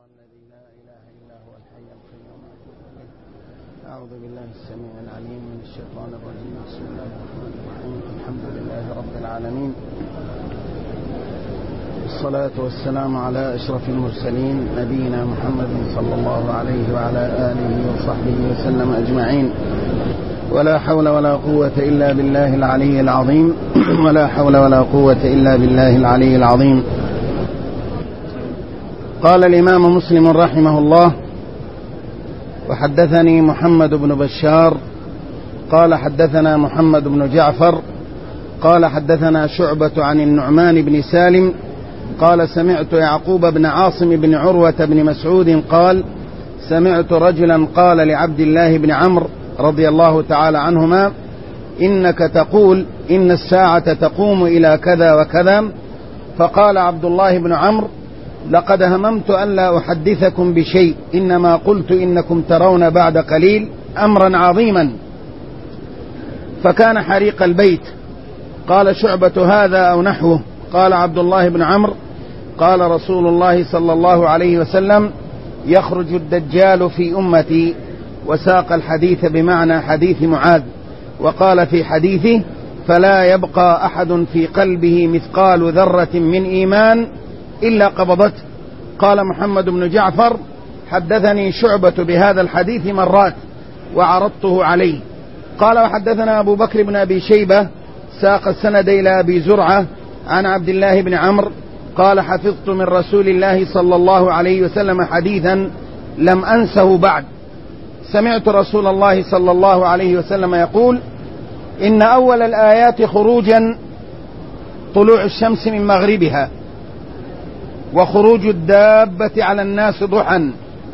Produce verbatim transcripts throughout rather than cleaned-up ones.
الذي لا إله إلا هو الحي القيوم. أعوذ بالله السميع العليم من الشيطان الرجيم. بسم الله الرحمن الرحيم. الحمد لله رب العالمين، والصلاة والسلام على أشرف المرسلين نبينا محمد صلى الله عليه وعلى آله وصحبه وسلم أجمعين. ولا حول ولا قوة إلا بالله العلي العظيم ولا حول ولا قوة إلا بالله العلي العظيم. قال الإمام مسلم رحمه الله: وحدثني محمد بن بشار قال حدثنا محمد بن جعفر قال حدثنا شعبة عن النعمان بن سالم قال سمعت يعقوب بن عاصم بن عروة بن مسعود قال سمعت رجلا قال لعبد الله بن عمرو رضي الله تعالى عنهما: إنك تقول إن الساعة تقوم إلى كذا وكذا. فقال عبد الله بن عمرو: لقد هممت أن لا أحدثكم بشيء، إنما قلت إنكم ترون بعد قليل أمرا عظيما. فكان حريق البيت. قال شعبة: هذا أو نحوه. قال عبد الله بن عمرو: قال رسول الله صلى الله عليه وسلم: يخرج الدجال في أمتي. وساق الحديث بمعنى حديث معاذ، وقال في حديثه: فلا يبقى أحد في قلبه مثقال ذرة من إيمان إلا قبضته. قال محمد بن جعفر: حدثني شعبة بهذا الحديث مرات وعرضته عليه. قال: وحدثنا أبو بكر بن أبي شيبة ساق السند إلى أبي زرعة عن عبد الله بن عمرو قال: حفظت من رسول الله صلى الله عليه وسلم حديثا لم أنسه بعد. سمعت رسول الله صلى الله عليه وسلم يقول: إن أول الآيات خروجا طلوع الشمس من مغربها، وخروج الدابة على الناس ضحى،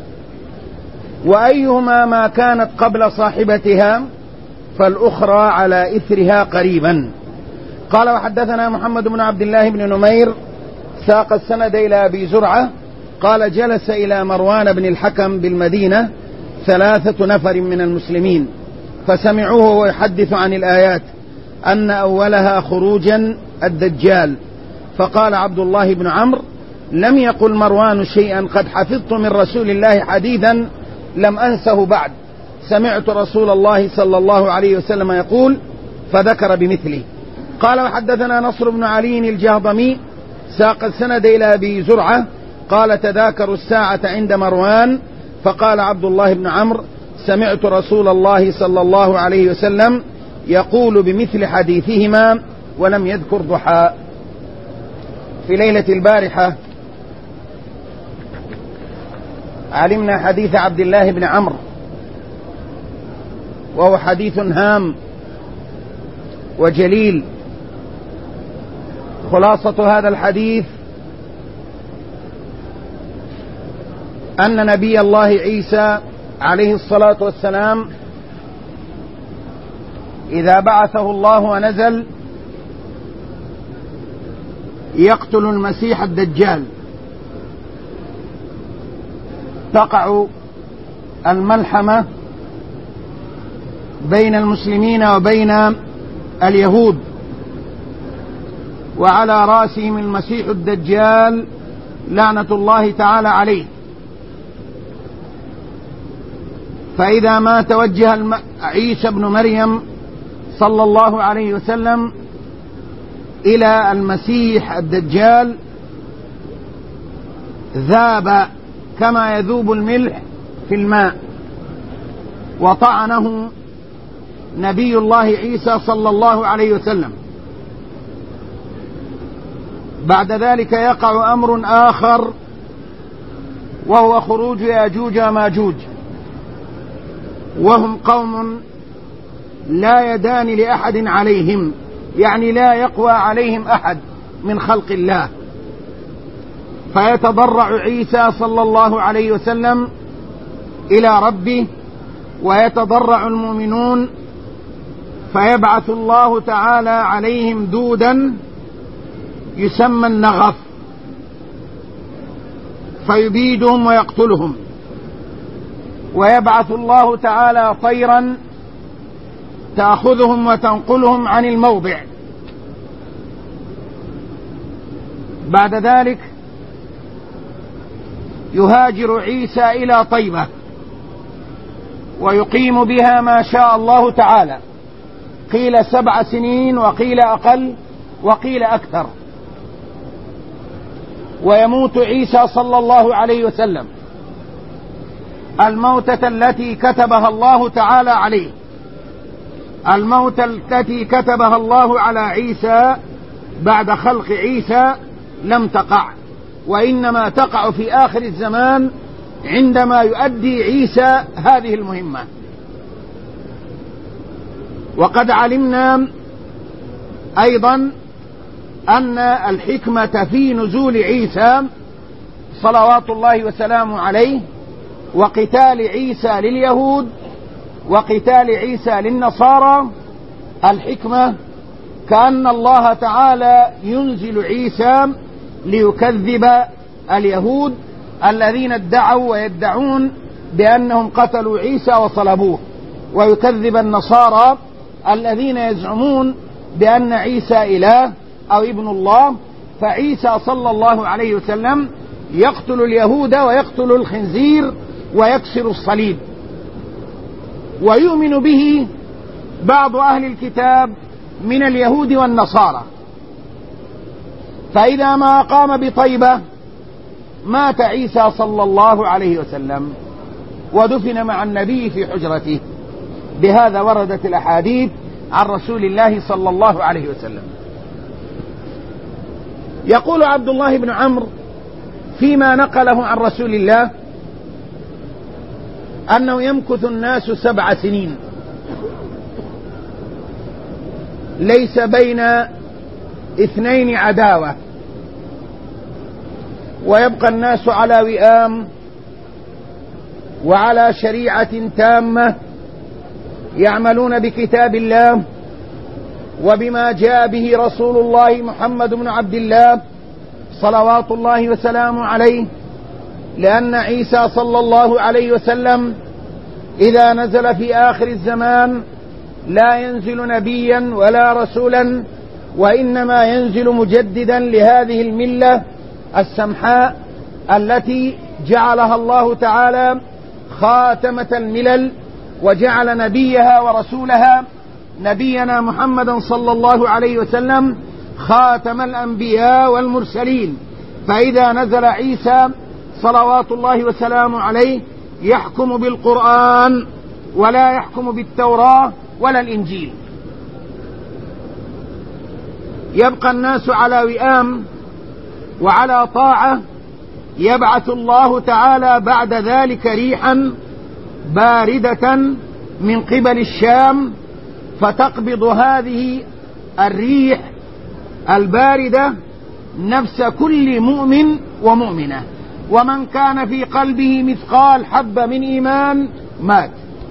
وأيهما ما كانت قبل صاحبتها فالأخرى على إثرها قريبا. قال: وحدثنا محمد بن عبد الله بن نمير ساق السند إلى أبي زرعة قال: جلس إلى مروان بن الحكم بالمدينة ثلاثة نفر من المسلمين فسمعوه ويحدث عن الآيات أن أولها خروجا الدجال. فقال عبد الله بن عمرو: لم يقل مروان شيئا، قد حفظت من رسول الله حديثا لم أنسه بعد. سمعت رسول الله صلى الله عليه وسلم يقول، فذكر بمثله. قال: وحدثنا نصر بن علي الجهضمي ساق السند إلى أبي زرعة قال: تذاكروا الساعة عند مروان. فقال عبد الله بن عمرو: سمعت رسول الله صلى الله عليه وسلم يقول بمثل حديثهما، ولم يذكر ضحى. في ليلة البارحة علمنا حديث عبد الله بن عمرو، وهو حديث هام وجليل. خلاصة هذا الحديث أن نبي الله عيسى عليه الصلاة والسلام إذا بعثه الله ونزل يقتل المسيح الدجال، تقع الملحمة بين المسلمين وبين اليهود، وعلى رأسهم المسيح الدجال لعنة الله تعالى عليه. فإذا ما توجه عيسى بن مريم صلى الله عليه وسلم إلى المسيح الدجال ذاب كما يذوب الملح في الماء، وطعنه نبي الله عيسى صلى الله عليه وسلم. بعد ذلك يقع أمر آخر، وهو خروج ياجوج وماجوج، وهم قوم لا يدان لأحد عليهم، يعني لا يقوى عليهم أحد من خلق الله. فيتضرع عيسى صلى الله عليه وسلم إلى ربه، ويتضرع المؤمنون، فيبعث الله تعالى عليهم دودا يسمى النغف فيبيدهم ويقتلهم، ويبعث الله تعالى طيرا تأخذهم وتنقلهم عن الموضع. بعد ذلك يهاجر عيسى إلى طيبة ويقيم بها ما شاء الله تعالى، قيل سبع سنين وقيل أقل وقيل أكثر، ويموت عيسى صلى الله عليه وسلم الموتة التي كتبها الله تعالى عليه، الموتة التي كتبها الله على عيسى بعد خلق عيسى لم تقع، وإنما تقع في آخر الزمان عندما يؤدي عيسى هذه المهمة. وقد علمنا أيضا أن الحكمة في نزول عيسى صلوات الله وسلامه عليه وقتال عيسى لليهود وقتال عيسى للنصارى، الحكمة كأن الله تعالى ينزل عيسى ليكذب اليهود الذين ادعوا ويدعون بأنهم قتلوا عيسى وصلبوه، ويكذب النصارى الذين يزعمون بأن عيسى إله أو ابن الله. فعيسى صلى الله عليه وسلم يقتل اليهود ويقتل الخنزير ويكسر الصليب، ويؤمن به بعض أهل الكتاب من اليهود والنصارى. فإذا ما قام بطيبة مات عيسى صلى الله عليه وسلم ودفن مع النبي في حجرته. بهذا وردت الأحاديث عن رسول الله صلى الله عليه وسلم. يقول عبد الله بن عمرو فيما نقله عن رسول الله أنه يمكث الناس سبع سنين ليس بين اثنين عداوة، ويبقى الناس على وئام وعلى شريعة تامة يعملون بكتاب الله وبما جاء به رسول الله محمد بن عبد الله صلوات الله وسلامه عليه، لأن عيسى صلى الله عليه وسلم إذا نزل في آخر الزمان لا ينزل نبيا ولا رسولا، وإنما ينزل مجددا لهذه الملة السمحاء التي جعلها الله تعالى خاتمة الملل، وجعل نبيها ورسولها نبينا محمدا صلى الله عليه وسلم خاتم الأنبياء والمرسلين. فإذا نزل عيسى صلوات الله وسلامه عليه يحكم بالقرآن ولا يحكم بالتوراة ولا الإنجيل. يبقى الناس على وئام وعلى طاعة، يبعث الله تعالى بعد ذلك ريحا باردة من قبل الشام فتقبض هذه الريح الباردة نفس كل مؤمن ومؤمنة، ومن كان في قلبه مثقال حبة من إيمان مات،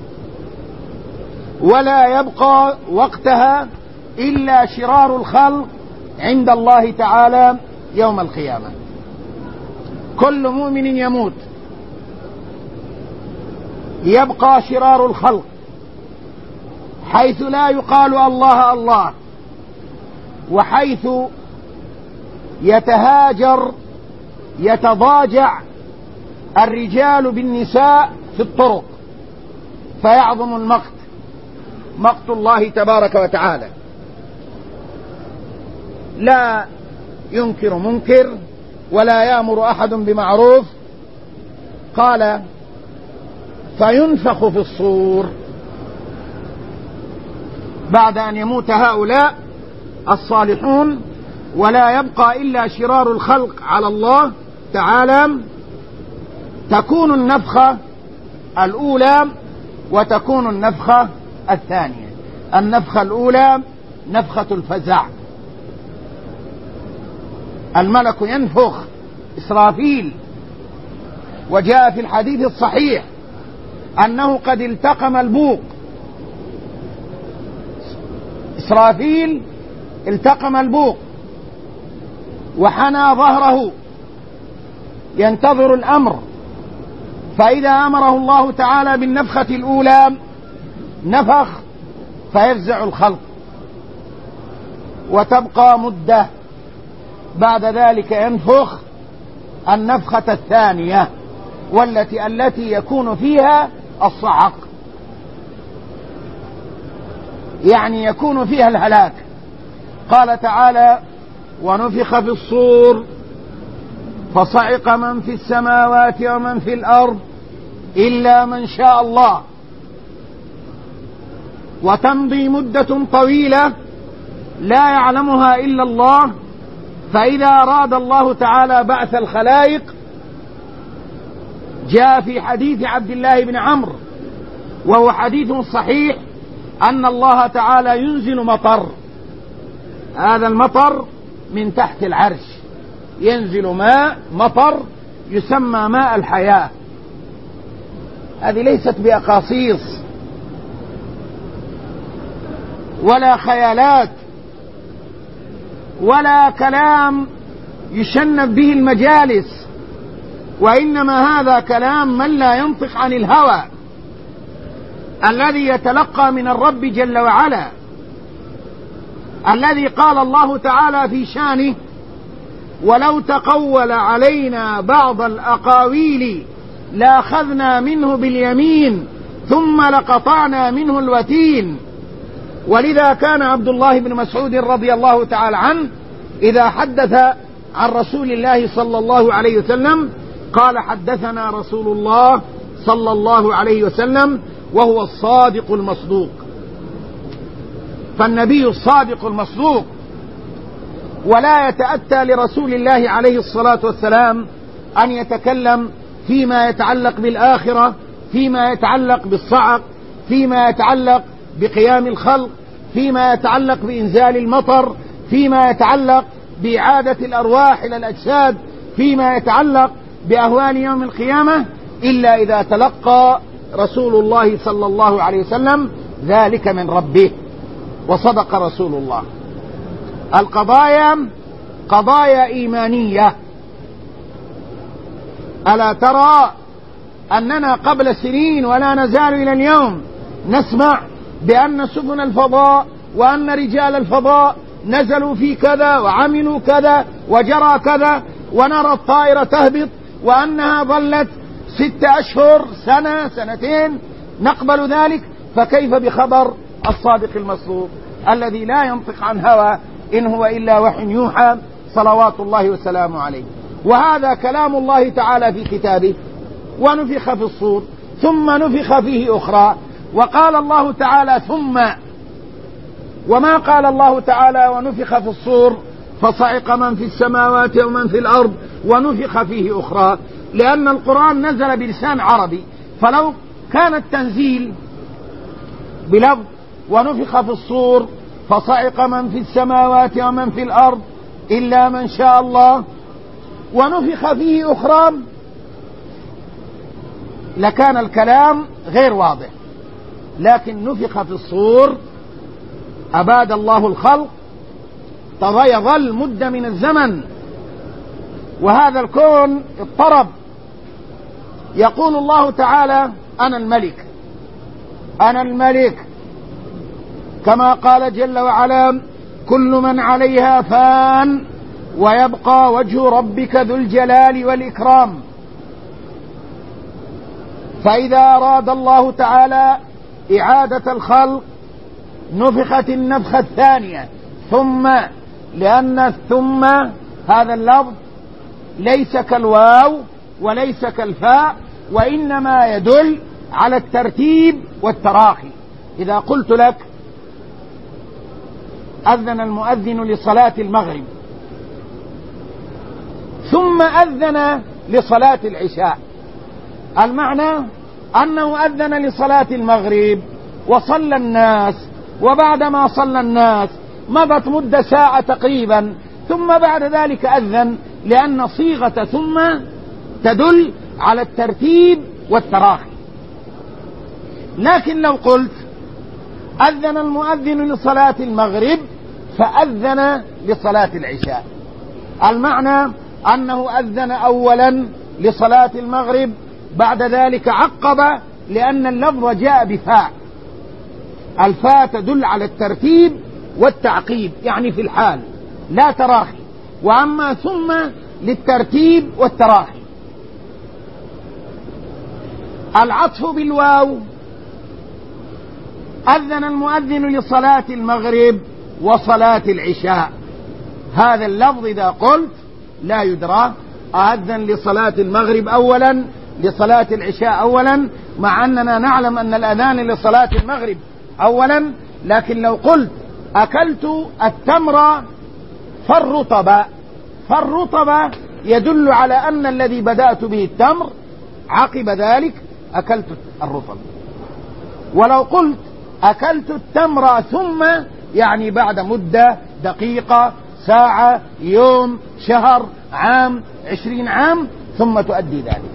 ولا يبقى وقتها إلا شرار الخلق عند الله تعالى يوم القيامة. كل مؤمن يموت، يبقى شرار الخلق حيث لا يقال الله الله، وحيث يتهاجر يتضاجع الرجال بالنساء في الطرق، فيعظم المقت مقت الله تبارك وتعالى. لا ينكر منكر ولا يأمر أحد بمعروف. قال فينفخ في الصور بعد أن يموت هؤلاء الصالحون، ولا يبقى إلا شرار الخلق على الله تعالى. تكون النفخة الأولى وتكون النفخة الثانية. النفخة الأولى نفخة الفزع، الملك ينفخ إسرافيل، وجاء في الحديث الصحيح أنه قد التقم البوق، إسرافيل التقم البوق وحنى ظهره ينتظر الأمر، فإذا أمره الله تعالى بالنفخة الأولى نفخ فيفزع الخلق، وتبقى مدة، بعد ذلك ينفخ النفخة الثانية والتي التي يكون فيها الصعق، يعني يكون فيها الهلاك. قال تعالى: ونفخ في الصور فصعق من في السماوات ومن في الأرض إلا من شاء الله. وتمضي مدة طويلة لا يعلمها إلا الله، فإذا أراد الله تعالى بعث الخلائق جاء في حديث عبد الله بن عمرو وهو حديث صحيح أن الله تعالى ينزل مطر، هذا المطر من تحت العرش، ينزل ماء مطر يسمى ماء الحياة. هذه ليست بأقاصيص ولا خيالات ولا كلام يشنب به المجالس، وإنما هذا كلام من لا ينطق عن الهوى، الذي يتلقى من الرب جل وعلا، الذي قال الله تعالى في شانه: ولو تقول علينا بعض الأقاويل لأخذنا منه باليمين ثم لقطعنا منه الوتين. ولذا كان عبد الله بن مسعود رضي الله تعالى عنه إذا حدث عن رسول الله صلى الله عليه وسلم قال: حدثنا رسول الله صلى الله عليه وسلم، وهو الصادق المصدوق. فالنبي الصادق المصدوق، ولا يتأتى لرسول الله عليه الصلاة والسلام أن يتكلم فيما يتعلق بالآخرة، فيما يتعلق بالصعق، فيما يتعلق بقيام الخلق، فيما يتعلق بإنزال المطر، فيما يتعلق بإعادة الأرواح إلى الأجساد، فيما يتعلق بأهوال يوم القيامة، إلا إذا تلقى رسول الله صلى الله عليه وسلم ذلك من ربه. وصدق رسول الله. القضايا قضايا إيمانية. ألا ترى أننا قبل سنين ولا نزال إلى اليوم نسمع بأن سفن الفضاء وأن رجال الفضاء نزلوا في كذا وعملوا كذا وجرى كذا، ونرى الطائرة تهبط وأنها ظلت ست أشهر، سنة، سنتين، نقبل ذلك. فكيف بخبر الصادق المصدوق الذي لا ينطق عن هوى إن هو إلا وحي يوحى صلوات الله وسلامه عليه؟ وهذا كلام الله تعالى في كتابه: ونفخ في الصور ثم نفخ فيه أخرى. وقال الله تعالى ثم، وما قال الله تعالى ونفخ في الصور فصعق من في السماوات ومن في الأرض ونفخ فيه أخرى، لأن القرآن نزل بلسان عربي. فلو كان التنزيل بلفظ ونفخ في الصور فصعق من في السماوات ومن في الأرض إلا من شاء الله ونفخ فيه أخرى، لكان الكلام غير واضح. لكن نفخ في الصور أباد الله الخلق، يظل مدة من الزمن وهذا الكون اضطرب. يقول الله تعالى: أنا الملك، أنا الملك، كما قال جل وعلا: كل من عليها فان ويبقى وجه ربك ذو الجلال والإكرام. فإذا أراد الله تعالى إعادة الخلق نفخت النفخة الثانية ثم، لأن الثم هذا اللفظ ليس كالواو وليس كالفاء، وإنما يدل على الترتيب والتراخي. إذا قلت لك أذن المؤذن لصلاة المغرب ثم أذن لصلاة العشاء، المعنى أنه أذن لصلاة المغرب وصلى الناس، وبعدما صلى الناس مضت مدة ساعة تقريبا، ثم بعد ذلك أذن، لأن صيغة ثم تدل على الترتيب والتراخي. لكن لو قلت أذن المؤذن لصلاة المغرب فأذن لصلاة العشاء، المعنى أنه أذن أولا لصلاة المغرب، بعد ذلك عقب، لأن اللفظ جاء بفاء، الفاء تدل على الترتيب والتعقيب، يعني في الحال لا تراخي، وأما ثم للترتيب والتراخي. العطف بالواو: أذن المؤذن لصلاة المغرب وصلاة العشاء. هذا اللفظ إذا قلت لا يدرى أذن لصلاة المغرب أولا لصلاة العشاء أولا، مع أننا نعلم أن الأذان لصلاة المغرب أولا، لكن لو قلت أكلت التمر فالرطب، فالرطب يدل على أن الذي بدأت به التمر، عقب ذلك أكلت الرطب. ولو قلت أكلت التمر ثم، يعني بعد مدة، دقيقة، ساعة، يوم، شهر، عام، عشرين عام، ثم تؤدي ذلك.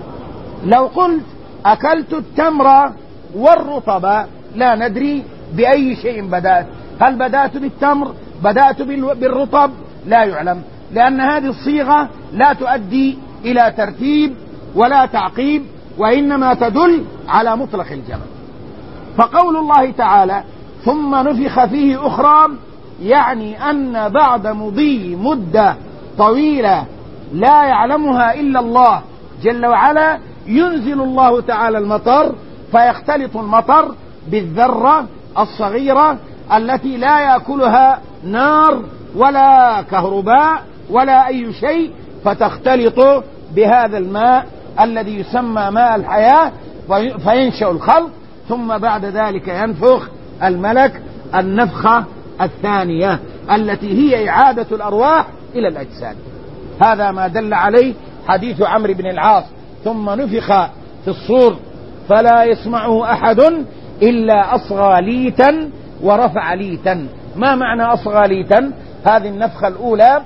لو قلت أكلت التمر والرطب لا ندري بأي شيء بدأت، هل بدأت بالتمر، بدأت بالرطب، لا يعلم، لأن هذه الصيغة لا تؤدي إلى ترتيب ولا تعقيب، وإنما تدل على مطلق الجمع. فقول الله تعالى ثم نفخ فيه أخرى، يعني أن بعد مضي مدة طويلة لا يعلمها إلا الله جل وعلا، ينزل الله تعالى المطر، فيختلط المطر بالذرة الصغيرة التي لا يأكلها نار ولا كهرباء ولا أي شيء، فتختلط بهذا الماء الذي يسمى ماء الحياة، فينشأ الخلق. ثم بعد ذلك ينفخ الملك النفخة الثانية التي هي إعادة الأرواح إلى الأجساد. هذا ما دل عليه حديث عمرو بن العاص: ثم نفخ في الصور فلا يسمعه أحد إلا أصغى ليتا ورفع ليتا. ما معنى أصغى ليتا؟ هذه النفخة الأولى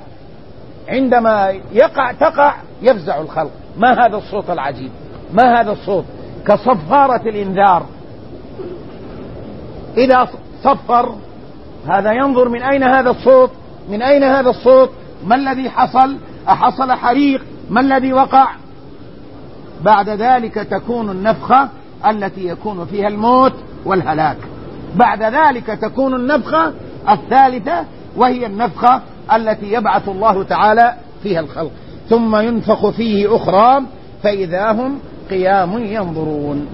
عندما يقع تقع يفزع الخلق. ما هذا الصوت العجيب؟ ما هذا الصوت؟ كصفارة الإنذار. إذا صفر هذا ينظر من أين هذا الصوت، من أين هذا الصوت، ما الذي حصل، أحصل حريق، ما الذي وقع. بعد ذلك تكون النفخة التي يكون فيها الموت والهلاك. بعد ذلك تكون النفخة الثالثة وهي النفخة التي يبعث الله تعالى فيها الخلق. ثم ينفخ فيه أخرى فإذا هم قيام ينظرون.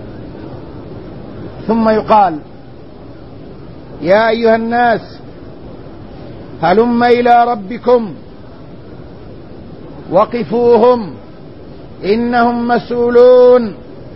ثم يقال يا أيها الناس هلم إلى ربكم وقفوهم إنهم مسؤولون.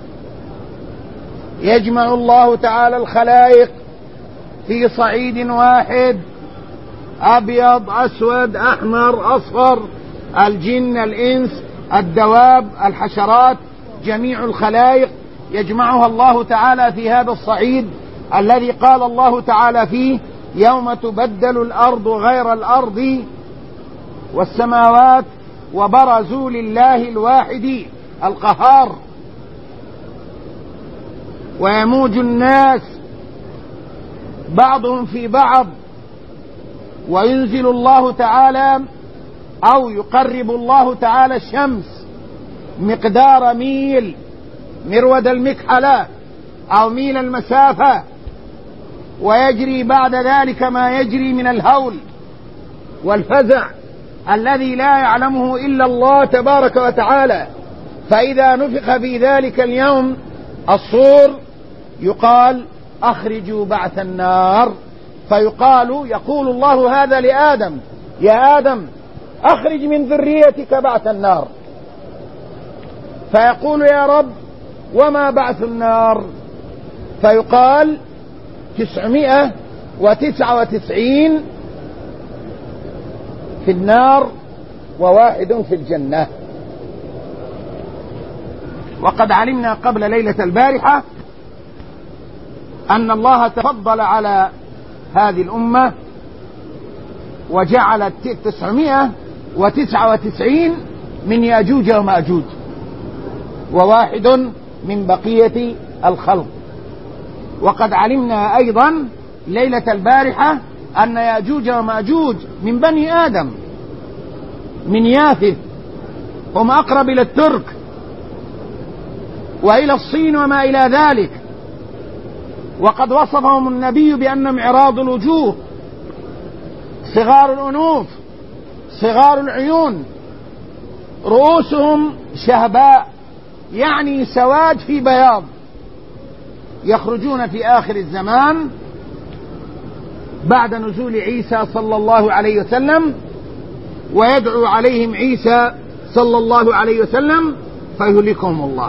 يجمع الله تعالى الخلائق في صعيد واحد، أبيض أسود أحمر أصفر، الجن الإنس الدواب الحشرات، جميع الخلائق يجمعها الله تعالى في هذا الصعيد الذي قال الله تعالى فيه يوم تبدل الأرض غير الأرض والسماوات وبرزوا لله الواحد القهار، ويموج الناس بعضهم في بعض، وينزل الله تعالى أو يقرب الله تعالى الشمس مقدار ميل مرود المكحلة أو ميل المسافة، ويجري بعد ذلك ما يجري من الهول والفزع الذي لا يعلمه إلا الله تبارك وتعالى. فإذا نفخ في ذلك اليوم الصور يقال أخرجوا بعث النار، فيقال يقول الله هذا لآدم: يا آدم أخرج من ذريتك بعث النار. فيقول يا رب وما بعث النار؟ فيقال تسعمائة وتسعة وتسعين في النار وواحد في الجنة. وقد علمنا قبل ليلة البارحة أن الله تفضل على هذه الأمة وجعل تسعمائة وتسعة وتسعين من يأجوج ومأجوج وواحد من بقية الخلق. وقد علمنا أيضا ليلة البارحة أن يأجوج ومأجوج من بني آدم، من يافث، هم أقرب إلى الترك وإلى الصين وما إلى ذلك. وقد وصفهم النبي بأنهم عراض الوجوه، صغار الأنوف، صغار العيون، رؤوسهم شهباء يعني سواد في بياض، يخرجون في آخر الزمان بعد نزول عيسى صلى الله عليه وسلم، ويدعو عليهم عيسى صلى الله عليه وسلم فيهلكهم الله.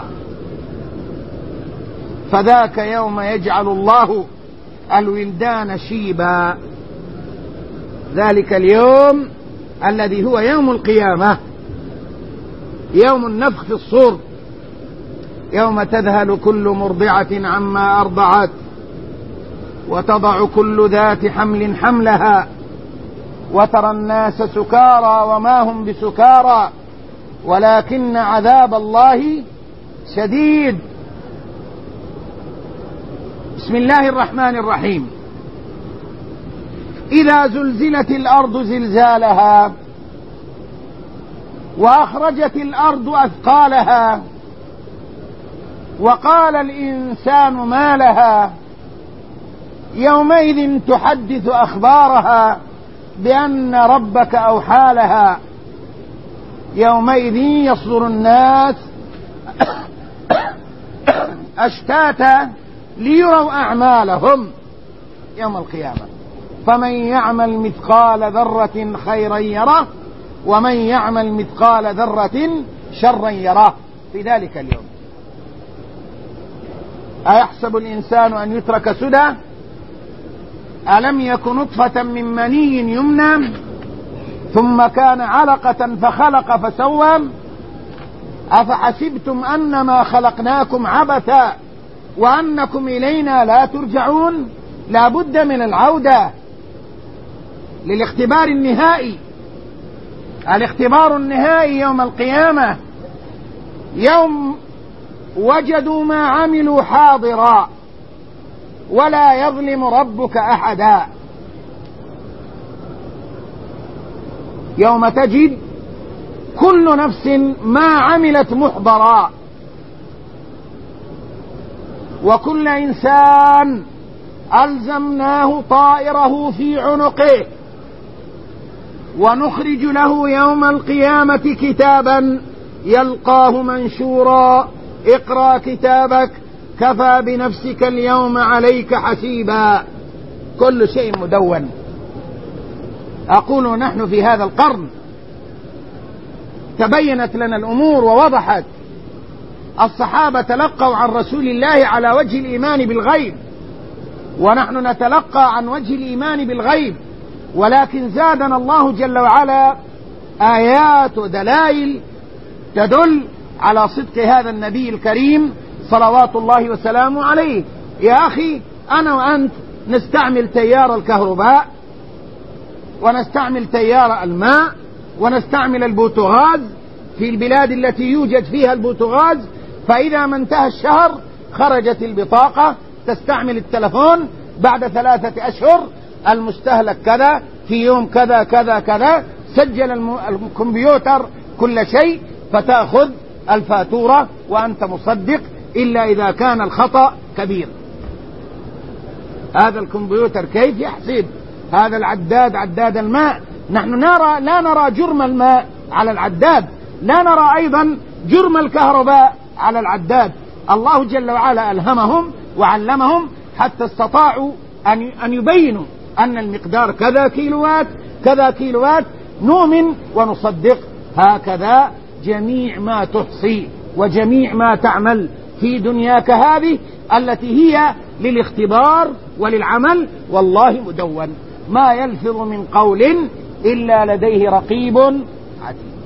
فذاك يوم يجعل الله الولدان شيبا، ذلك اليوم الذي هو يوم القيامة، يوم النفخ في الصور، يوم تذهل كل مرضعة عما أرضعت وتضع كل ذات حمل حملها وترى الناس سكارى وما هم بسكارى ولكن عذاب الله شديد. بسم الله الرحمن الرحيم. إذا زلزلت الأرض زلزالها وأخرجت الأرض أثقالها وقال الإنسان ما لها يومئذ تحدث أخبارها بأن ربك أوحى لها يومئذ يصدر الناس أشتاتا ليروا أعمالهم يوم القيامة، فمن يعمل مثقال ذرة خيرا يره ومن يعمل مثقال ذرة شرا يره في ذلك اليوم. أيحسب الإنسان أن يترك سدى؟ ألم يك نطفة من مني يمنى ثم كان علقة فخلق فسوى أفحسبتم أنما خلقناكم عبثا وأنكم إلينا لا ترجعون؟ لا بد من العودة للاختبار النهائي. الاختبار النهائي يوم القيامة، يوم وجدوا ما عملوا حاضرا ولا يظلم ربك أحدا. يوم تجد كل نفس ما عملت محضرا وكل إنسان ألزمناه طائره في عنقه ونخرج له يوم القيامة كتابا يلقاه منشورا اقرأ كتابك كفى بنفسك اليوم عليك حسيبا. كل شيء مدون. أقول نحن في هذا القرن تبينت لنا الأمور ووضحت. الصحابة تلقوا عن رسول الله على وجه الإيمان بالغيب، ونحن نتلقى عن وجه الإيمان بالغيب، ولكن زادنا الله جل وعلا آيات ودلائل تدل على صدق هذا النبي الكريم صلوات الله وسلامه عليه. يا أخي أنا وأنت نستعمل تيار الكهرباء ونستعمل تيار الماء ونستعمل البوتغاز في البلاد التي يوجد فيها البوتغاز، فإذا ما انتهى الشهر خرجت البطاقة تستعمل التلفون بعد ثلاثة أشهر المستهلك كذا في يوم كذا كذا كذا، سجل الكمبيوتر كل شيء فتأخذ الفاتورة وأنت مصدق إلا إذا كان الخطأ كبير. هذا الكمبيوتر كيف يحسب؟ هذا العداد عداد الماء، نحن نرى لا نرى جرم الماء على العداد، لا نرى أيضا جرم الكهرباء على العداد. الله جل وعلا ألهمهم وعلمهم حتى استطاعوا أن يبينوا أن المقدار كذا كيلوات كذا كيلوات، نؤمن ونصدق. هكذا جميع ما تحصي وجميع ما تعمل في دنياك هذه التي هي للاختبار وللعمل، والله مدون، ما يلفظ من قول إلا لديه رقيب عتيد.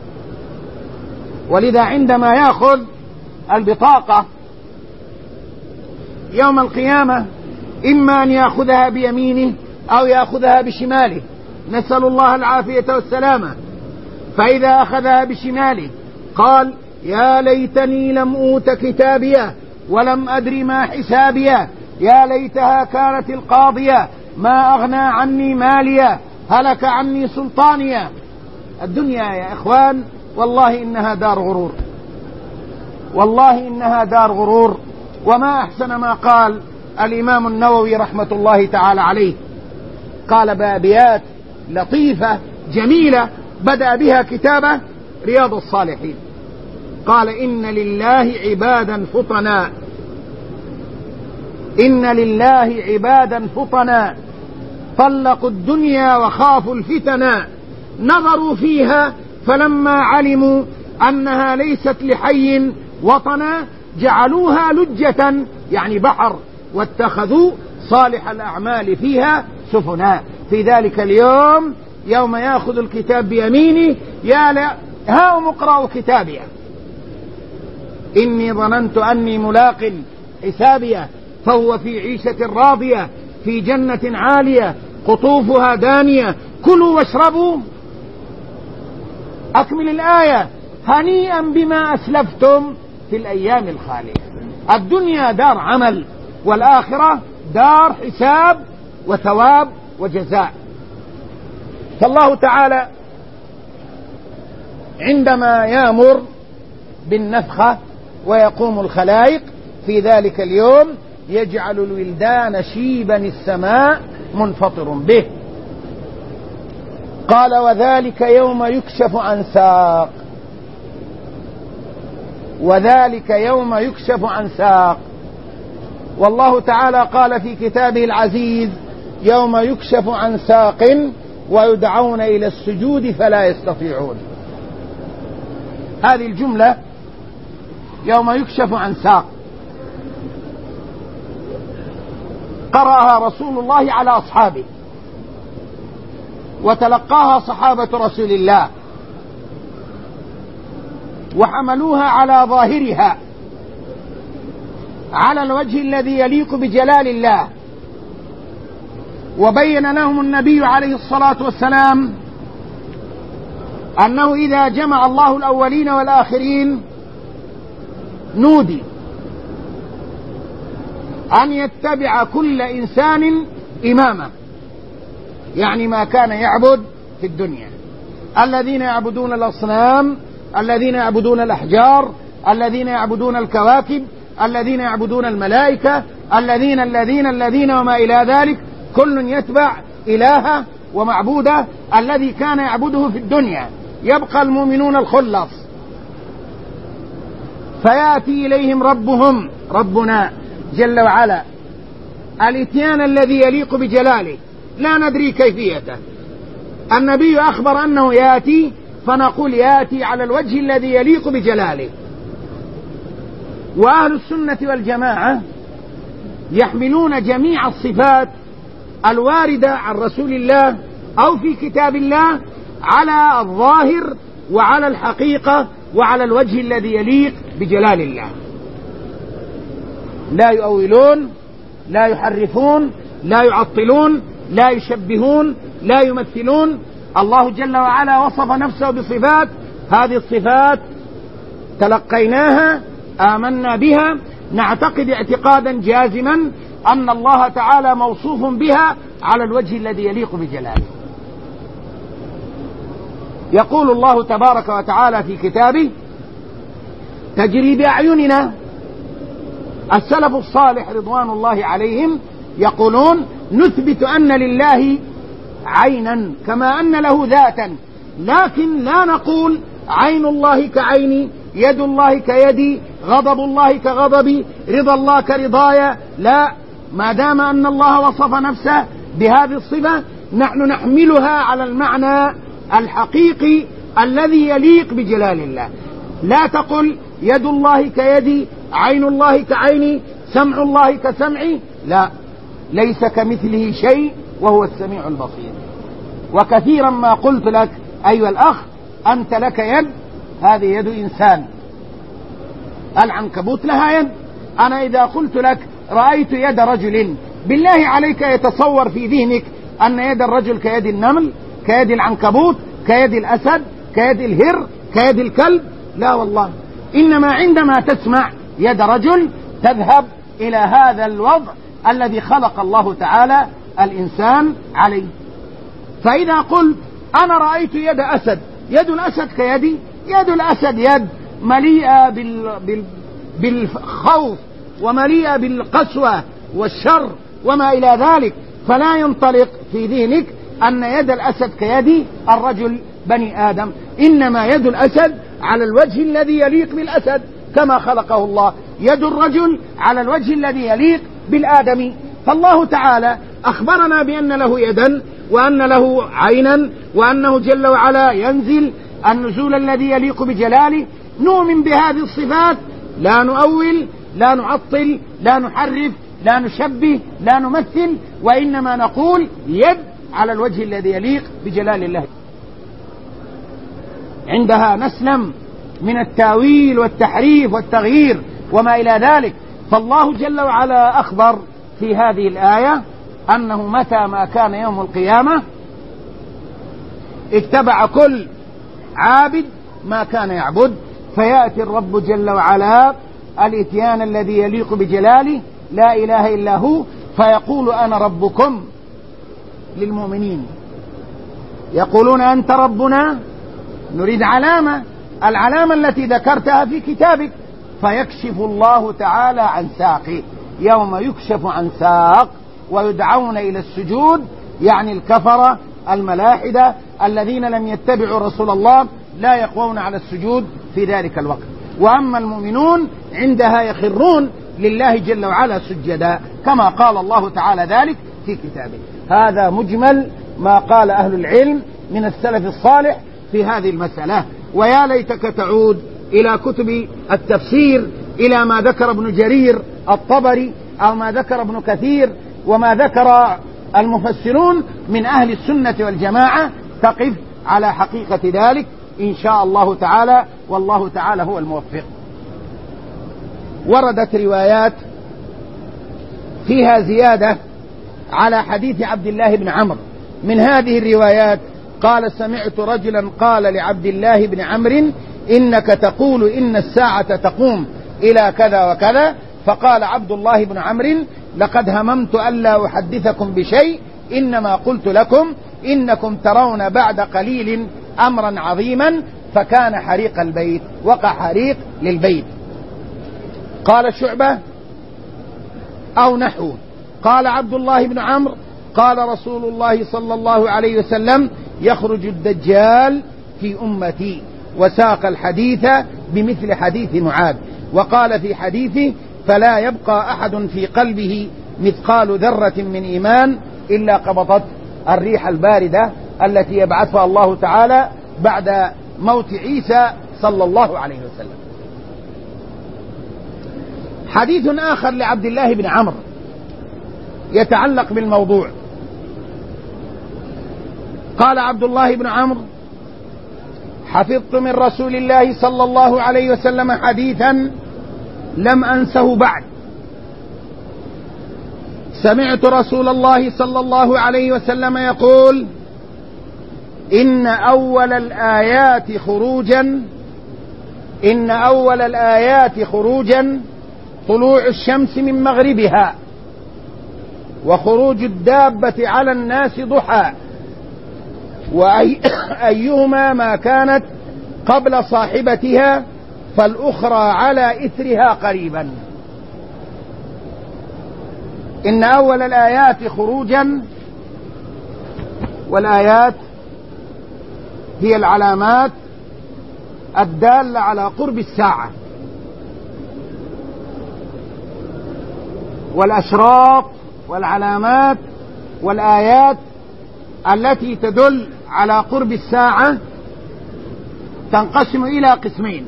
ولذا عندما يأخذ البطاقة يوم القيامة إما أن يأخذها بيمينه أو يأخذها بشماله، نسأل الله العافية والسلامة. فإذا أخذها بشماله قال يا ليتني لم أوت كتابيه ولم أدر ما حسابيه، يا ليتها كانت القاضية ما أغنى عني ماليه هلك عني سلطانيه. الدنيا يا إخوان والله إنها دار غرور، والله إنها دار غرور. وما أحسن ما قال الإمام النووي رحمة الله تعالى عليه، قال بأبيات لطيفة جميلة بدأ بها كتابه رياض الصالحين. قال إن لله عبادا فطنا إن لله عبادا فطنا طلقوا الدنيا وخافوا الفتنا نظروا فيها فلما علموا أنها ليست لحي وطنا جعلوها لجة يعني بحر واتخذوا صالح الأعمال فيها سفنا. في ذلك اليوم يوم يأخذ الكتاب بيمينه يا لا هاؤم اقرأوا كتابي إني ظننت أني ملاق حسابيه فهو في عيشة راضية في جنة عالية قطوفها دانية كلوا واشربوا. أكمل الآية هنيئا بما أسلفتم في الأيام الخالية. الدنيا دار عمل والآخرة دار حساب وثواب وجزاء. فالله تعالى عندما يأمر بالنفخة ويقوم الخلائق في ذلك اليوم يجعل الولدان شيبا السماء منفطر به. قال وذلك يوم يكشف عن ساق وذلك يوم يكشف عن ساق. والله تعالى قال في كتابه العزيز يوم يكشف عن ساق ويدعون إلى السجود فلا يستطيعون. هذه الجملة يوم يكشف عن ساق قرأها رسول الله على أصحابه وتلقاها صحابة رسول الله وحملوها على ظاهرها على الوجه الذي يليق بجلال الله. وبين لهم النبي عليه الصلاة والسلام أنه إذا جمع الله الأولين والآخرين نودي أن يتبع كل إنسان إمامه يعني ما كان يعبد في الدنيا. الذين يعبدون الأصنام الذين يعبدون الأحجار الذين يعبدون الكواكب الذين يعبدون الملائكة الذين الذين الذين وما إلى ذلك كل يتبع إلهه ومعبوده الذي كان يعبده في الدنيا. يبقى المؤمنون الخلص فيأتي إليهم ربهم ربنا جل وعلا الإتيان الذي يليق بجلاله لا ندري كيفيته. النبي أخبر أنه يأتي فنقول يأتي على الوجه الذي يليق بجلاله. وأهل السنة والجماعة يحملون جميع الصفات الواردة عن رسول الله أو في كتاب الله على الظاهر وعلى الحقيقة وعلى الوجه الذي يليق بجلال الله. لا يؤولون لا يحرفون لا يعطلون لا يشبهون لا يمثلون. الله جل وعلا وصف نفسه بصفات هذه الصفات تلقيناها آمنا بها نعتقد اعتقادا جازما أن الله تعالى موصوف بها على الوجه الذي يليق بجلاله. يقول الله تبارك وتعالى في كتابه تجري بأعيننا. السلف الصالح رضوان الله عليهم يقولون نثبت أن لله عينا كما أن له ذاتا لكن لا نقول عين الله كعيني يد الله كيدي غضب الله كغضبي رضا الله كرضايا. لا ما دام أن الله وصف نفسه بهذه الصفة نحن نحملها على المعنى الحقيقي الذي يليق بجلال الله. لا تقل يد الله كيدي عين الله كعيني سمع الله كسمعي. لا ليس كمثله شيء وهو السميع البصير. وكثيرا ما قلت لك أيها الأخ أنت لك يد هذه يد إنسان. العنكبوت لها يد. أنا إذا قلت لك رأيت يد رجل بالله عليك يتصور في ذهنك أن يد الرجل كيد النمل كيد العنكبوت كيد الأسد كيد الهر كيد الكلب؟ لا والله. إنما عندما تسمع يد رجل تذهب إلى هذا الوضع الذي خلق الله تعالى الإنسان عليه. فإذا قلت أنا رأيت يد أسد يد الأسد كيدي. يد الأسد يد مليئة بال... بال... بالخوف ومليئة بالقسوة والشر وما إلى ذلك. فلا ينطلق في ذهنك أن يد الأسد كيد الرجل بني آدم. إنما يد الأسد على الوجه الذي يليق بالأسد كما خلقه الله، يد الرجل على الوجه الذي يليق بالآدمي. فالله تعالى أخبرنا بأن له يدا وأن له عينا وأنه جل وعلا ينزل النزول الذي يليق بجلاله. نؤمن بهذه الصفات، لا نؤول، لا نعطل، لا نحرف، لا نشبه، لا نمثل، وإنما نقول يد على الوجه الذي يليق بجلال الله. عندها نسلم من التاويل والتحريف والتغيير وما إلى ذلك. فالله جل وعلا أخبر في هذه الآية أنه متى ما كان يوم القيامة اتبع كل عابد ما كان يعبد، فيأتي الرب جل وعلا الإتيان الذي يليق بجلاله لا إله إلا هو، فيقول أنا ربكم للمؤمنين. يقولون أنت ربنا، نريد علامة، العلامة التي ذكرتها في كتابك. فيكشف الله تعالى عن ساقه، يوم يكشف عن ساق ويدعون إلى السجود، يعني الكفرة الملاحدة الذين لم يتبعوا رسول الله لا يقوون على السجود في ذلك الوقت. وأما المؤمنون عندها يخرون لله جل وعلا سجدا، كما قال الله تعالى ذلك في كتابه. هذا مجمل ما قال أهل العلم من السلف الصالح في هذه المسألة. ويا ليتك تعود إلى كتب التفسير، إلى ما ذكر ابن جرير الطبري أو ما ذكر ابن كثير وما ذكر المفسرون من أهل السنة والجماعة، تقف على حقيقة ذلك إن شاء الله تعالى، والله تعالى هو الموفق. وردت روايات فيها زيادة على حديث عبد الله بن عمرو. من هذه الروايات قال سمعت رجلا قال لعبد الله بن عمرو إنك تقول إن الساعة تقوم إلى كذا وكذا، فقال عبد الله بن عمرو لقد هممت ألا أحدثكم بشيء، إنما قلت لكم إنكم ترون بعد قليل أمرا عظيما، فكان حريق البيت، وقع حريق للبيت. قال شعبة أو نحو. قال عبد الله بن عمرو قال رسول الله صلى الله عليه وسلم يخرج الدجال في أمتي، وساق الحديث بمثل حديث معاذ. وقال في حديثه فلا يبقى أحد في قلبه مثقال ذرة من إيمان إلا قبضت الريح الباردة التي يبعثها الله تعالى بعد موت عيسى صلى الله عليه وسلم. حديث آخر لعبد الله بن عمرو يتعلق بالموضوع. قال عبد الله بن عمرو حفظت من رسول الله صلى الله عليه وسلم حديثا لم أنسه بعد. سمعت رسول الله صلى الله عليه وسلم يقول إن أول الآيات خروجا إن أول الآيات خروجا طلوع الشمس من مغربها، وخروج الدابة على الناس ضحى، وأيهما ما كانت قبل صاحبتها فالأخرى على إثرها قريبا. إن أول الآيات خروجا، والآيات هي العلامات الدالة على قرب الساعة، والأشراط والعلامات والآيات التي تدل على قرب الساعة تنقسم إلى قسمين: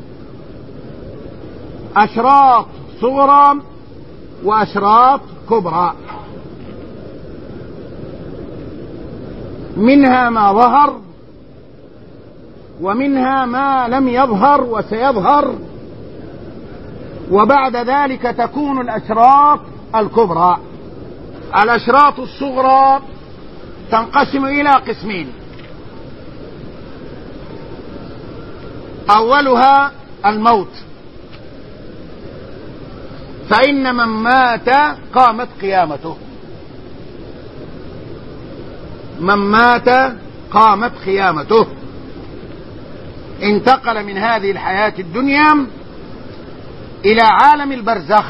أشراط صغرى وأشراط كبرى. منها ما ظهر ومنها ما لم يظهر وسيظهر، وبعد ذلك تكون الأشراط الكبرى. الأشراط الصغرى تنقسم إلى قسمين: أولها الموت، فإن من مات قامت قيامته، من مات قامت قيامته، انتقل من هذه الحياة الدنيا إلى عالم البرزخ.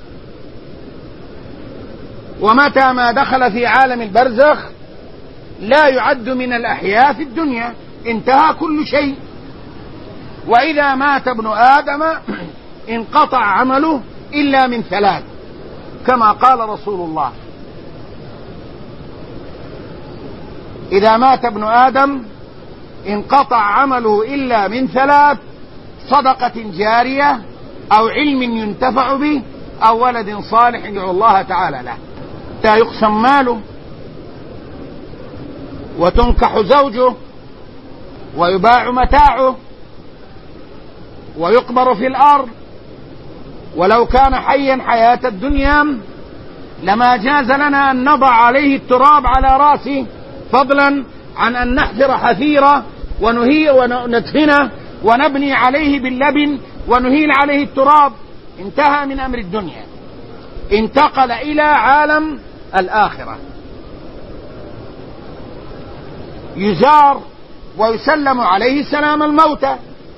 ومتى ما دخل في عالم البرزخ لا يعد من الأحياء في الدنيا، انتهى كل شيء. وإذا مات ابن آدم انقطع عمله إلا من ثلاث، كما قال رسول الله: إذا مات ابن آدم انقطع عمله إلا من ثلاث: صدقة جارية، أو علم ينتفع به، أو ولد صالح يدعو الله تعالى له. حتى يقسم ماله، وتنكح زوجه، ويباع متاعه، ويقبر في الأرض. ولو كان حيا حياة الدنيا لما جاز لنا أن نضع عليه التراب على رأسه، فضلا عن أن نحفر حفيرة ونهي وندفنه ونبني عليه باللبن ونهيل عليه التراب. انتهى من أمر الدنيا، انتقل إلى عالم الآخرة، يزار ويسلم عليه سلام الموتى.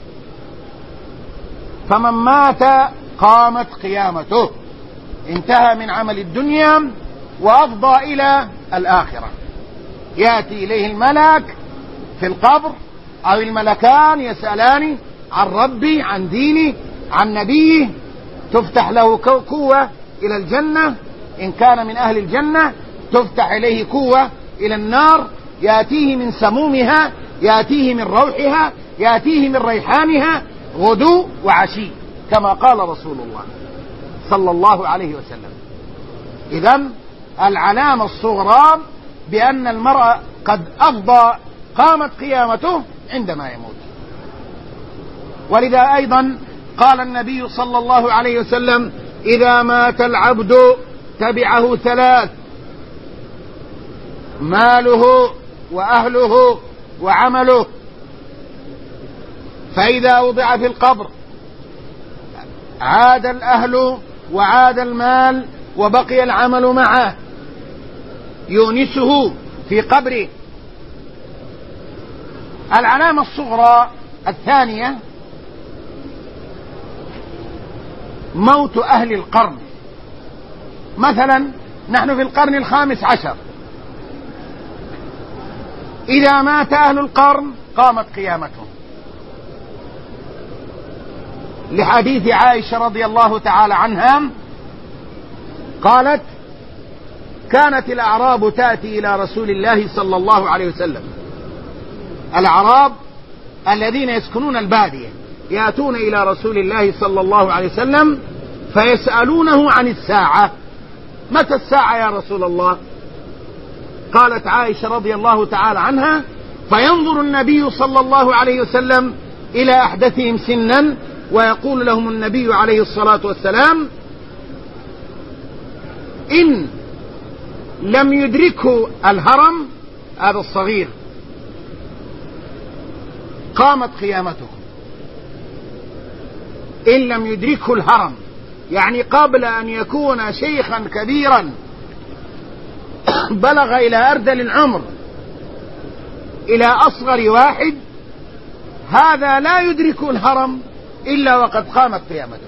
فمن مات قامت قيامته، انتهى من عمل الدنيا وأفضى إلى الآخرة. يأتي إليه الملك في القبر أو الملكان يسألان عن ربي، عن ديني، عن نبيه. تفتح له كوة إلى الجنة إن كان من أهل الجنة، تفتح إليه كوة إلى النار، يأتيه من سمومها، يأتيه من روحها، يأتيه من ريحانها غدو وعشي، كما قال رسول الله صلى الله عليه وسلم. إذن العلامة الصغرى بأن المرء قد أفضى، قامت قيامته عندما يموت. ولذا أيضا قال النبي صلى الله عليه وسلم: إذا مات العبد تبعه ثلاث: ماله وأهله وعمله. فإذا وضع في القبر عاد الأهل وعاد المال وبقي العمل معه يونسه في قبره. العلامة الصغرى الثانية: موت أهل القرن. مثلا نحن في القرن الخامس عشر، إذا مات أهل القرن قامت قيامتهم، لحديث عائشة رضي الله تعالى عنها قالت: كانت الأعراب تأتي إلى رسول الله صلى الله عليه وسلم. الأعراب الذين يسكنون البادية يأتون إلى رسول الله صلى الله عليه وسلم فيسألونه عن الساعة: متى الساعة يا رسول الله؟ قالت عائشة رضي الله تعالى عنها: فينظر النبي صلى الله عليه وسلم إلى أحدثهم سنا ويقول لهم النبي عليه الصلاة والسلام: إن لم يدركه الهرم، هذا الصغير، قامت قيامته. إن لم يدركه الهرم يعني قبل أن يكون شيخا كبيرا بلغ إلى أرذل العمر، إلى أصغر واحد، هذا لا يدركه الهرم إلا وقد قامت قيامته.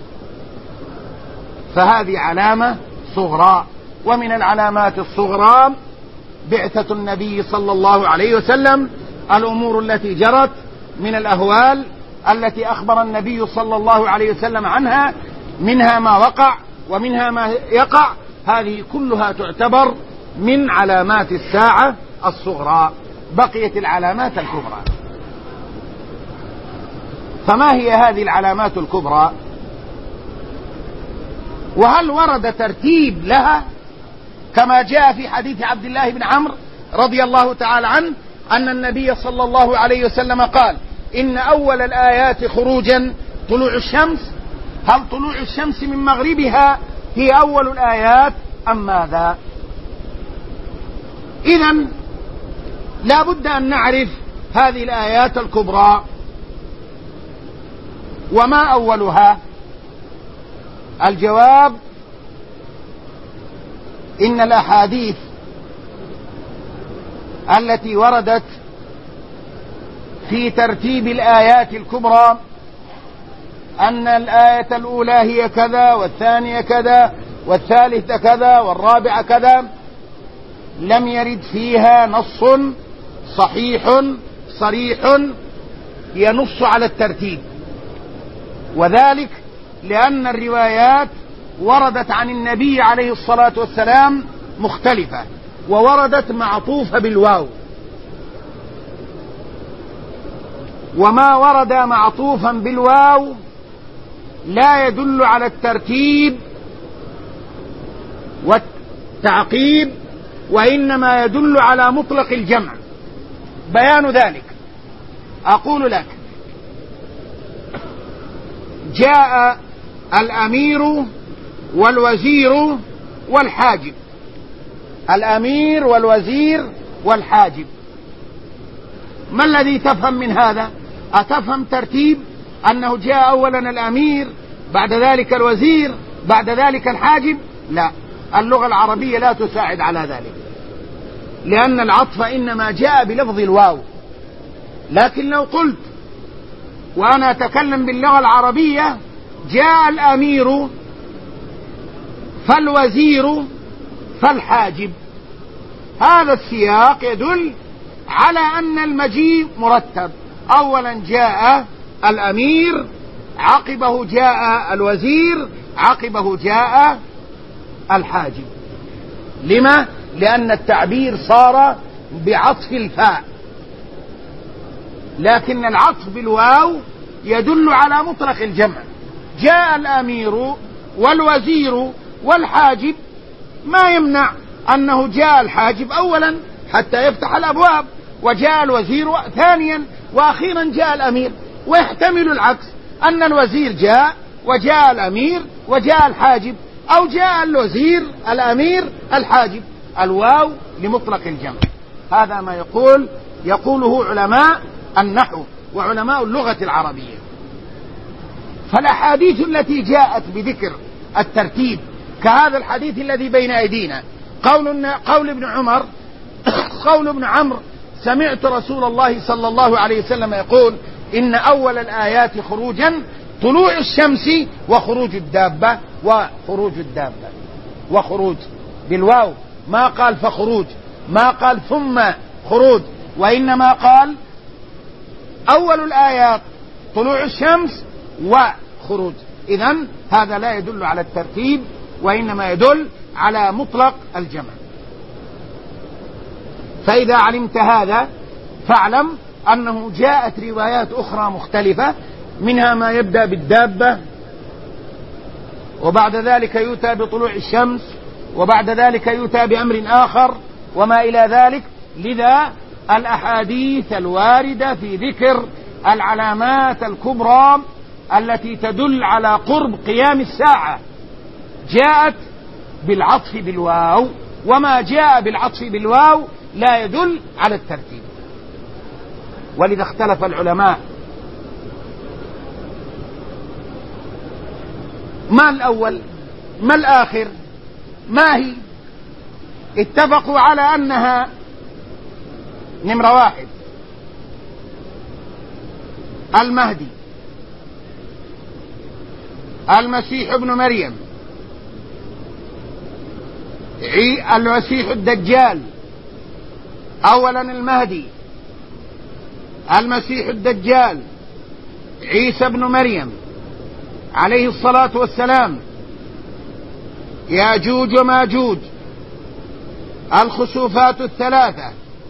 فهذه علامة صغرى. ومن العلامات الصغرى بعثة النبي صلى الله عليه وسلم، الأمور التي جرت من الأهوال التي أخبر النبي صلى الله عليه وسلم عنها، منها ما وقع ومنها ما يقع، هذه كلها تعتبر من علامات الساعة الصغرى. بقيت العلامات الكبرى. فما هي هذه العلامات الكبرى؟ وهل ورد ترتيب لها كما جاء في حديث عبد الله بن عمرو رضي الله تعالى عنه أن النبي صلى الله عليه وسلم قال: إن أول الآيات خروجا طلوع الشمس. هل طلوع الشمس من مغربها هي أول الآيات أم ماذا؟ إذن لا بد أن نعرف هذه الآيات الكبرى. وما أولها؟ الجواب: إن الأحاديث التي وردت في ترتيب الآيات الكبرى أن الآية الأولى هي كذا، والثانية كذا، والثالثة كذا، والرابعة كذا، لم يرد فيها نص صحيح صريح ينص على الترتيب. وذلك لأن الروايات وردت عن النبي عليه الصلاة والسلام مختلفة، ووردت معطوفة بالواو، وما ورد معطوفا بالواو لا يدل على الترتيب والتعقيب، وإنما يدل على مطلق الجمع. بيان ذلك أقول لك: جاء الأمير والوزير والحاجب. الأمير والوزير والحاجب، ما الذي تفهم من هذا؟ أتفهم ترتيب أنه جاء أولا الأمير، بعد ذلك الوزير، بعد ذلك الحاجب؟ لا، اللغة العربية لا تساعد على ذلك، لأن العطف إنما جاء بلفظ الواو. لكن لو قلت وأنا أتكلم باللغة العربية: جاء الأمير فالوزير فالحاجب، هذا السياق يدل على أن المجيء مرتب. أولا جاء الأمير، عقبه جاء الوزير، عقبه جاء الحاجب. لما؟ لأن التعبير صار بعطف الفاء، لكن العطف بالواو يدل على مطلق الجمع. جاء الأمير والوزير والحاجب، ما يمنع أنه جاء الحاجب أولا حتى يفتح الأبواب، وجاء الوزير ثانيا، وأخيرا جاء الأمير. ويحتمل العكس، أن الوزير جاء وجاء الأمير وجاء الحاجب، أو جاء الوزير الأمير الحاجب. الواو لمطلق الجمع. هذا ما يقول يقوله علماء النحو وعلماء اللغة العربية. فالأحاديث التي جاءت بذكر الترتيب كهذا الحديث الذي بين أيدينا، قول, قول ابن عمر قول ابن عمرو: سمعت رسول الله صلى الله عليه وسلم يقول: إن أول الآيات خروجا طلوع الشمس وخروج الدابة. وخروج الدابة وخروج بالواو، ما قال فخروج، ما قال ثم خروج، وإنما قال أول الآيات طلوع الشمس وخروج. إذن هذا لا يدل على الترتيب، وإنما يدل على مطلق الجمع. فإذا علمت هذا فاعلم أنه جاءت روايات أخرى مختلفة، منها ما يبدأ بالدابة، وبعد ذلك يؤتى بطلوع الشمس، وبعد ذلك يؤتى بأمر آخر، وما إلى ذلك. لذا الأحاديث الواردة في ذكر العلامات الكبرى التي تدل على قرب قيام الساعة جاءت بالعطف بالواو، وما جاء بالعطف بالواو لا يدل على الترتيب. ولذا اختلف العلماء: ما الأول؟ ما الآخر؟ ما هي؟ اتفقوا على أنها: نمرة واحد المهدي، المسيح ابن مريم، المسيح الدجال. أولا المهدي، المسيح الدجال، عيسى ابن مريم عليه الصلاة والسلام، ياجوج وماجوج، الخسوفات الثلاثة،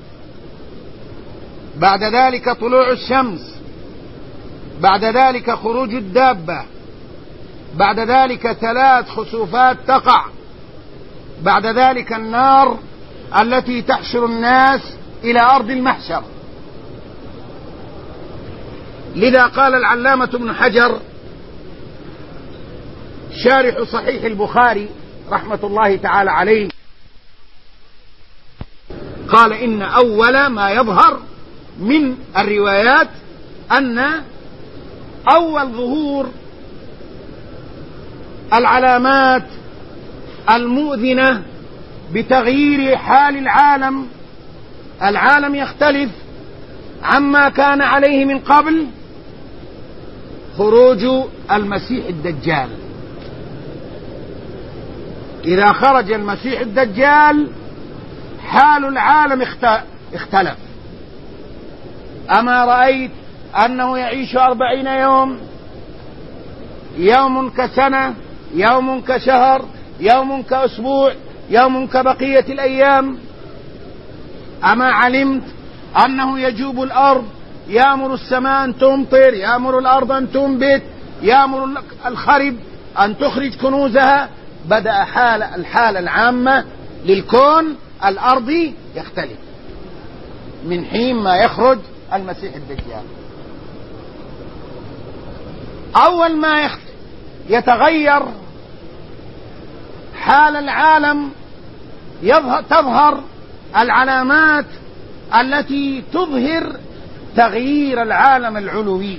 بعد ذلك طلوع الشمس، بعد ذلك خروج الدابة، بعد ذلك ثلاث خسوفات تقع، بعد ذلك النار التي تحشر الناس إلى أرض المحشر. لذا قال العلامة ابن حجر شارح صحيح البخاري رحمة الله تعالى عليه، قال: إن أول ما يظهر من الروايات أن أول ظهور العلامات المؤذنة بتغيير حال العالم، العالم يختلف عما كان عليه من قبل، خروج المسيح الدجال. إذا خرج المسيح الدجال حال العالم اختلف. أما رأيت أنه يعيش أربعين يوم يوم كسنة، يوم كشهر، يوم كأسبوع، يوم كبقية الأيام. أما علمت أنه يجوب الأرض، يأمر السماء أن تمطر، يأمر الأرض أن تنبت، يأمر الخرب أن تخرج كنوزها. بدأ حال الحالة العامة للكون الأرضي يختلف من حين ما يخرج المسيح الدجال. أول ما يتغير حال العالم يظهر تظهر العلامات التي تظهر تغيير العالم العلوي.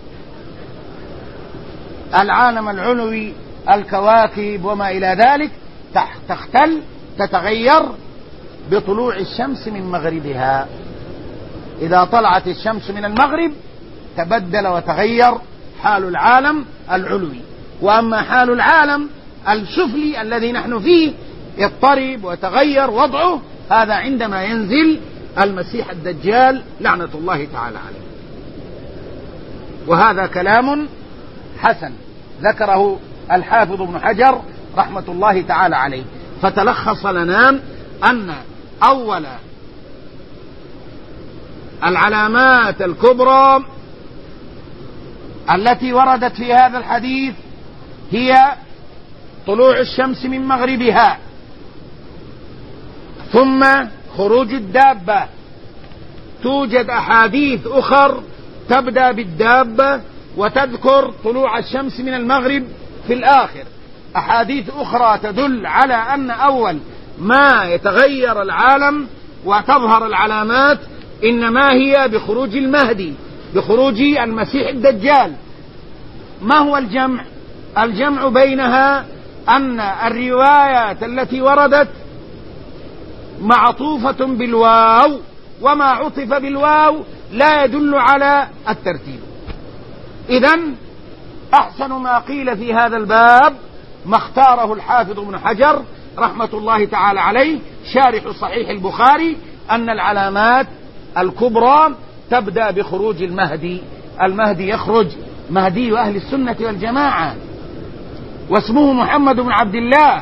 العالم العلوي الكواكب وما إلى ذلك تختل تتغير بطلوع الشمس من مغربها. إذا طلعت الشمس من المغرب تبدل وتغير حال العالم العلوي. وأما حال العالم السفلي الذي نحن فيه يضطرب وتغير وضعه، هذا عندما ينزل المسيح الدجال لعنة الله تعالى عليه. وهذا كلام حسن ذكره الحافظ ابن حجر رحمة الله تعالى عليه، فتلخص لنا أن أول العلامات الكبرى التي وردت في هذا الحديث هي طلوع الشمس من مغربها، ثم خروج الدابة. توجد أحاديث أخر تبدأ بالدابة وتذكر طلوع الشمس من المغرب في الآخر. أحاديث أخرى تدل على أن أول ما يتغير العالم وتظهر العلامات إنما هي بخروج المهدي، بخروج المسيح الدجال. ما هو الجمع؟ الجمع بينها أن الروايات التي وردت معطوفة بالواو، وما عطف بالواو لا يدل على الترتيب. إذن أحسن ما قيل في هذا الباب ما اختاره الحافظ ابن حجر رحمة الله تعالى عليه شارح صحيح البخاري، أن العلامات الكبرى تبدأ بخروج المهدي. المهدي يخرج مهدي أهل السنة والجماعة، واسمه محمد بن عبد الله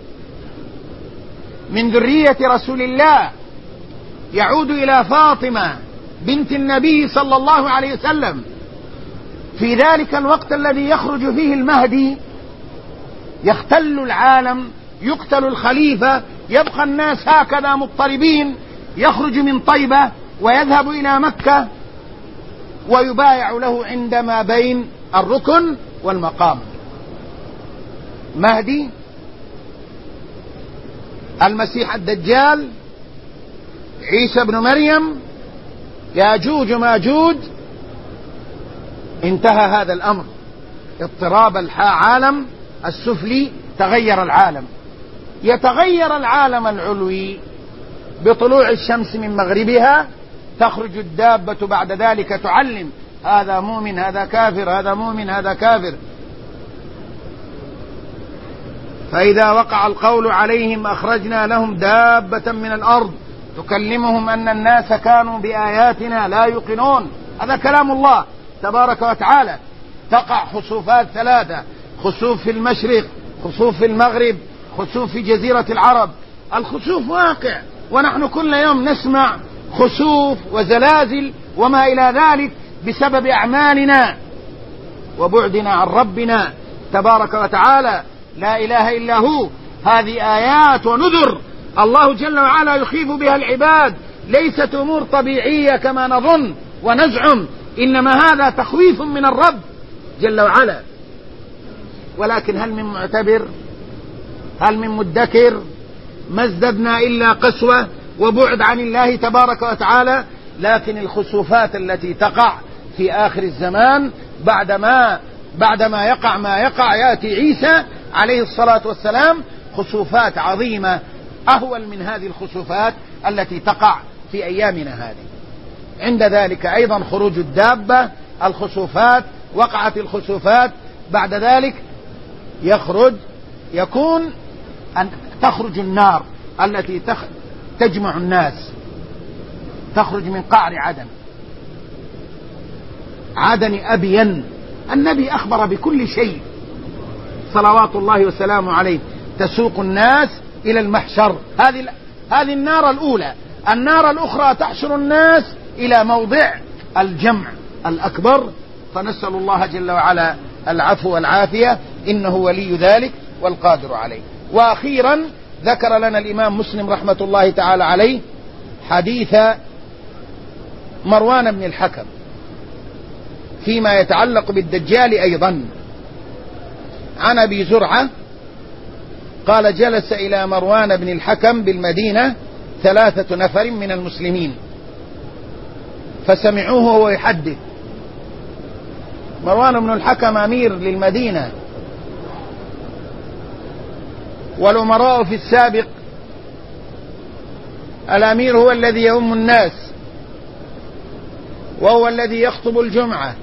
من ذرية رسول الله، يعود إلى فاطمة بنت النبي صلى الله عليه وسلم. في ذلك الوقت الذي يخرج فيه المهدي يختل العالم، يقتل الخليفة، يبقى الناس هكذا مضطربين. يخرج من طيبة ويذهب إلى مكة ويبايع له عندما بين الركن والمقام. مهدي، المسيح الدجال، عيسى بن مريم، ياجوج ماجوج. انتهى هذا الأمر. اضطراب العالم السفلي تغير العالم. يتغير العالم العلوي بطلوع الشمس من مغربها. تخرج الدابة بعد ذلك تعلم هذا مؤمن هذا كافر، هذا مؤمن هذا كافر. فإذا وقع القول عليهم أخرجنا لهم دابة من الأرض تكلمهم أن الناس كانوا بآياتنا لا يوقنون. هذا كلام الله تبارك وتعالى. تقع خسوفات ثلاثة: خسوف في المشرق، خسوف في المغرب، خسوف في جزيرة العرب. الخسوف واقع، ونحن كل يوم نسمع خسوف وزلازل وما إلى ذلك بسبب أعمالنا وبعدنا عن ربنا تبارك وتعالى لا إله إلا هو. هذه آيات ونذر الله جل وعلا يخيف بها العباد، ليست أمور طبيعية كما نظن ونزعم، إنما هذا تخويف من الرب جل وعلا. ولكن هل من معتبر؟ هل من مدكر؟ ما ازددنا إلا قسوة وبعد عن الله تبارك وتعالى. لكن الخسوفات التي تقع في آخر الزمان بعدما بعدما يقع ما يقع يأتي عيسى عليه الصلاة والسلام، خسوفات عظيمة أهول من هذه الخسوفات التي تقع في أيامنا هذه. عند ذلك أيضا خروج الدابة، الخسوفات، وقعت الخسوفات. بعد ذلك يخرج يكون أن تخرج النار التي تجمع الناس، تخرج من قعر عدن. عدن أبين، النبي أخبر بكل شيء صلوات الله وسلامه عليه تسوق الناس إلى المحشر. هذه هذه النار الأولى. النار الأخرى تحشر الناس إلى موضع الجمع الأكبر، فنسأل الله جل وعلا العفو والعافية، إنه ولي ذلك والقادر عليه. وأخيرا ذكر لنا الإمام مسلم رحمة الله تعالى عليه حديث مروان بن الحكم فيما يتعلق بالدجال أيضا، عن أبي زرعة قال: جلس إلى مروان بن الحكم بالمدينة ثلاثة نفر من المسلمين فسمعوه وهو يحدث. مروان بن الحكم أمير للمدينة، والأمراء في السابق الأمير هو الذي يؤم الناس، وهو الذي يخطب الجمعة،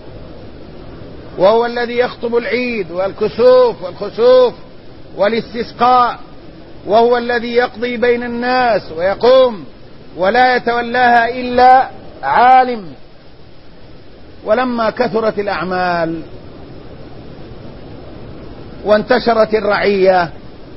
وهو الذي يخطب العيد والكسوف والخسوف والاستسقاء، وهو الذي يقضي بين الناس ويقوم، ولا يتولاها إلا عالم. ولما كثرت الأعمال وانتشرت الرعية،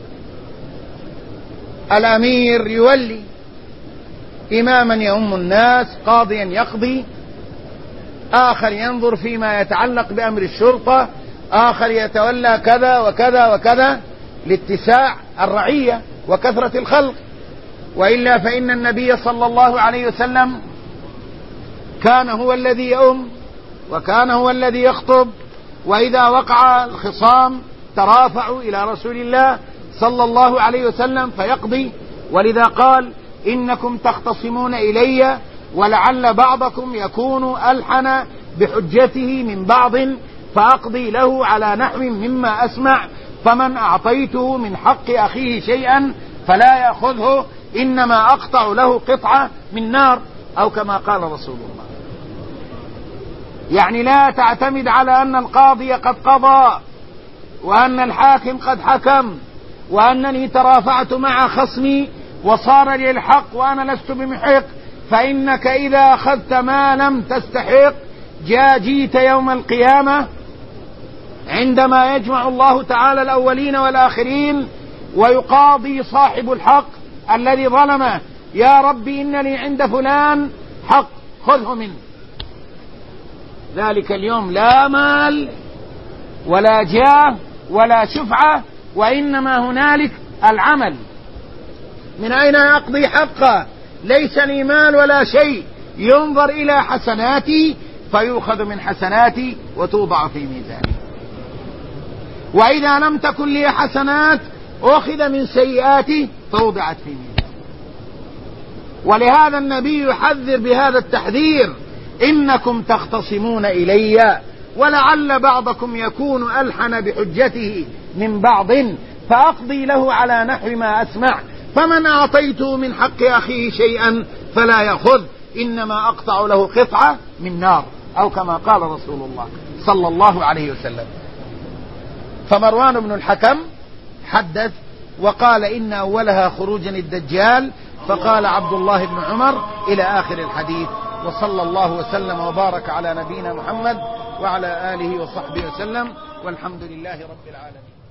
الأمير يولي إماما يؤم الناس، قاضيا يقضي، آخر ينظر فيما يتعلق بأمر الشرطة، آخر يتولى كذا وكذا وكذا لاتساع الرعية وكثرة الخلق. وإلا فإن النبي صلى الله عليه وسلم كان هو الذي يؤم، وكان هو الذي يخطب، وإذا وقع الخصام ترافعوا إلى رسول الله صلى الله عليه وسلم فيقضي. ولذا قال: إنكم تختصمون إلي ولعل بعضكم يكون ألحن بحجته من بعض، فأقضي له على نحو مما أسمع، فمن أعطيته من حق أخيه شيئا فلا يأخذه، إنما أقطع له قطعة من نار، أو كما قال رسول الله. يعني لا تعتمد على أن القاضي قد قضى، وأن الحاكم قد حكم، وأنني ترافعت مع خصمي وصار لي الحق وأنا لست بمحق. فإنك إذا أخذت ما لم تستحق جاء جيت يوم القيامة عندما يجمع الله تعالى الأولين والآخرين ويقاضي صاحب الحق الذي ظلمه: يا ربي إن لي عند فلان حق خذه منه. ذلك اليوم لا مال ولا جاه ولا شفعة، وإنما هنالك العمل. من أين أقضي حقه؟ ليس لي مال ولا شيء، ينظر إلى حسناتي فيؤخذ من حسناتي وتوضع في ميزاني، وإذا لم تكن لي حسنات أخذ من سيئاتي فوضعت في ميزاني. ولهذا النبي يحذر بهذا التحذير: إنكم تختصمون إلي ولعل بعضكم يكون ألحن بحجته من بعض، فأقضي له على نحو ما أسمع، فمن أعطيته من حق أخيه شيئا فلا يأخذ، إنما أقطع له قطعة من نار، أو كما قال رسول الله صلى الله عليه وسلم. فمروان بن الحكم حدث وقال: إن أولها خروجا الدجال، فقال عبد الله بن عمر إلى آخر الحديث. وصلى الله وسلم وبارك على نبينا محمد وعلى آله وصحبه وسلم، والحمد لله رب العالمين.